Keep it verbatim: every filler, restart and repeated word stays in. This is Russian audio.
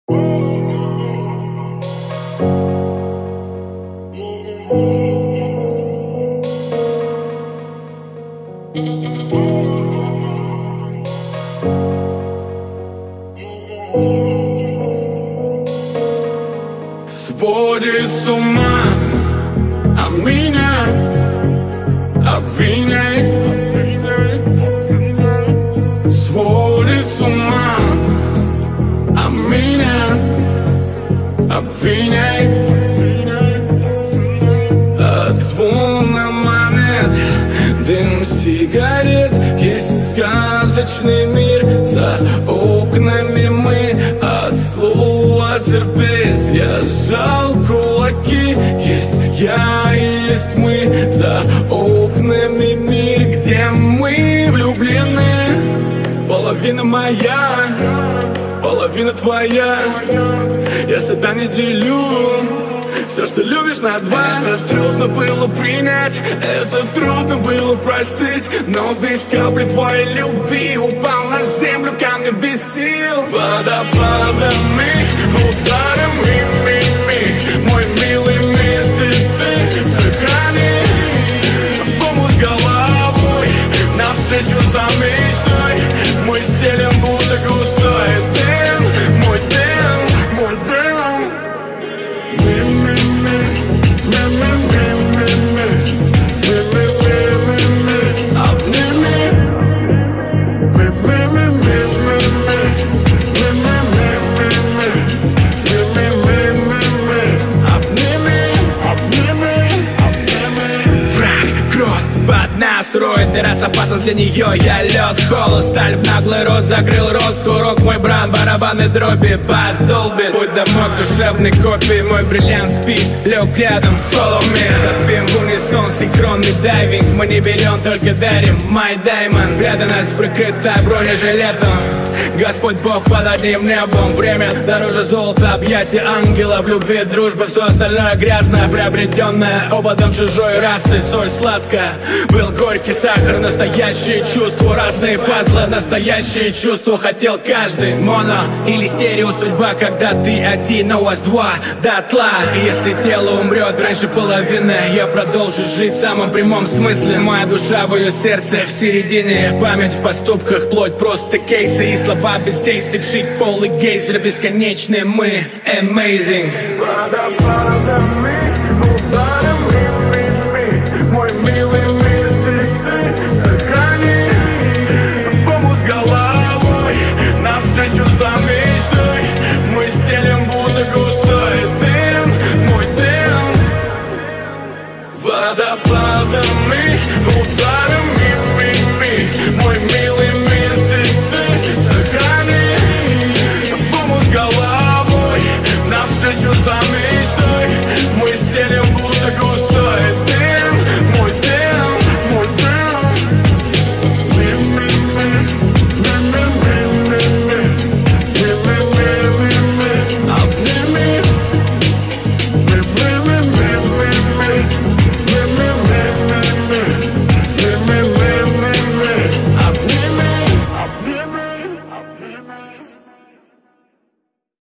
Сводит с ума, а меня обвиняй. Сводит с ума, а меня обвиняй. От звона монет, дым сигарет, есть сказочный мир. За окнами мы от слова терпеть. Я сжал кулаки, есть я и есть мы. За окнами мир, где мы влюблены. Половина моя, половина твоя. Я себя не делю. Все, что любишь, на два. Это трудно было принять, это трудно было простить. Но без капли твоей любви упал на землю камнем без сил. Водопадами, ударами, ми, ми. Мой милый мир, ты, ты сохрани. Помощь головой, навстречу за мечтой. Мы стелем будто густой дым. Мой дым, мой дым. Строит террас опасен для нее. Я лед, холод, сталь в наглый рот. Закрыл рот, курок, мой бран, барабаны дроби, бас долбит. Путь домой к душевной копии. Мой бриллиант спит, лег рядом, follow me. Запим в унисон, синхронный дайвинг. Мы не берем, только дарим, my diamond. Преданность прикрыта бронежилетом. Господь Бог под одним небом. Время дороже золота, объятия ангела. В любви, дружба, все остальное грязное, приобретенное опытом чужой расы. Соль сладкая, был горький сахар. Настоящие чувства, разные пазлы. Настоящие чувства хотел каждый. Моно или стерео судьба, когда ты один, а у вас два дотла. И если тело умрет раньше половины, я продолжу жить в самом прямом смысле. Моя душа в ее сердце в середине. Память в поступках, плоть просто кейсы. И слова без действий, вшить полый гейзер. Бесконечные мы, amazing. Водопадами